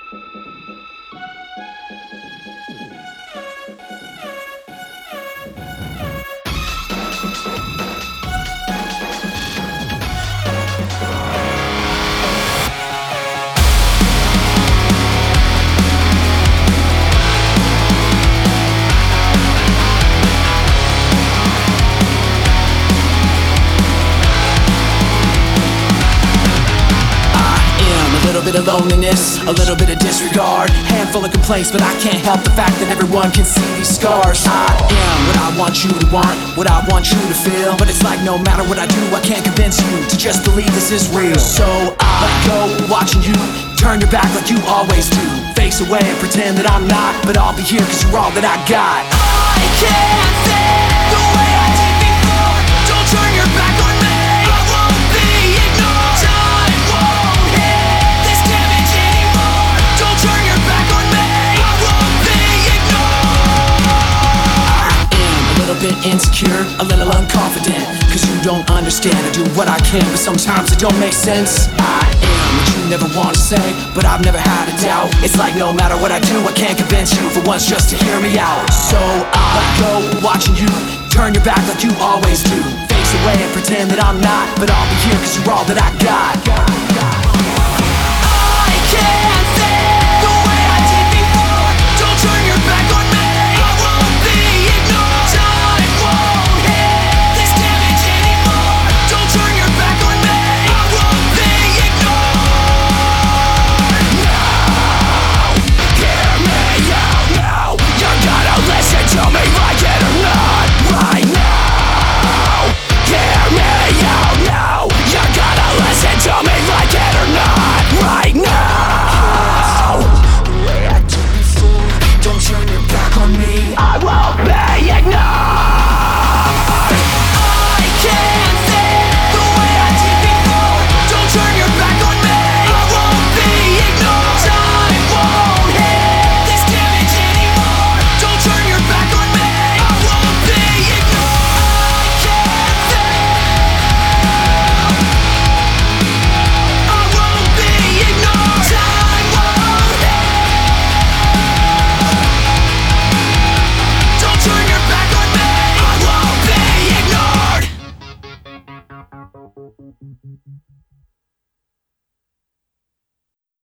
Bit of loneliness, a little bit of disregard, handful of complaints, but I can't help the fact that everyone can see these scars. I am what I want you to want, what I want you to feel, but it's like no matter what I do, I can't convince you to just believe this is real. So I let go, watching you turn your back like you always do, face away and pretend that I'm not, but I'll be here cause you're all that I got. I can't think the way I did before. Don't turn your back on me, I won't be ignored. Time won't hit this damage anymore. Don't turn your back on me, I won't be ignored. I am a little bit insecure, a little unconfident, cause you don't understand. I do what I can, but sometimes it don't make sense. I am what you never want to say, but I've never had a doubt. It's like no matter what I do, I can't convince you for once just to hear me out. So I let go, watching you turn your back like you always do, face away and pretend that I'm not, but I'll be here cause you're all that I got.